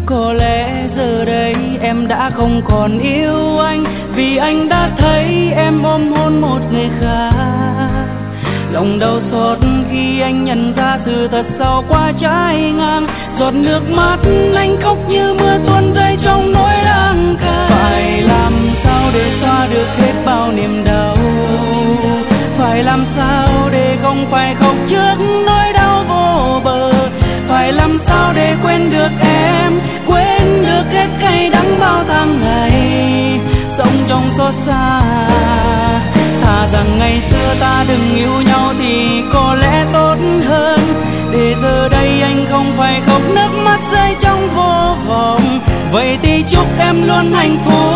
Có lẽ giờ đây em đã không còn yêu anh, vì anh đã thấy em ôm hôn một người khác. Lòng đau xót khi anh nhận ra sự thật sau quá trái ngang. Giọt nước mắt anh khóc như mưa tuôn rơi trong nỗi đắng cay. Phải làm sao để xóa được hết bao niềm đau? Phải làm sao để không phải khóc trước nỗi đau vô bờ? Phải làm sao để quên được em, quên được hết cay đắng bao tháng ngày sống trong xót xa. Thà rằng ngày xưa ta đừng yêu nhau thì có lẽ tốt hơn, để giờ đây anh không phải khóc nước mắt rơi trong vô vọng. Vậy thì chúc em luôn hạnh phúc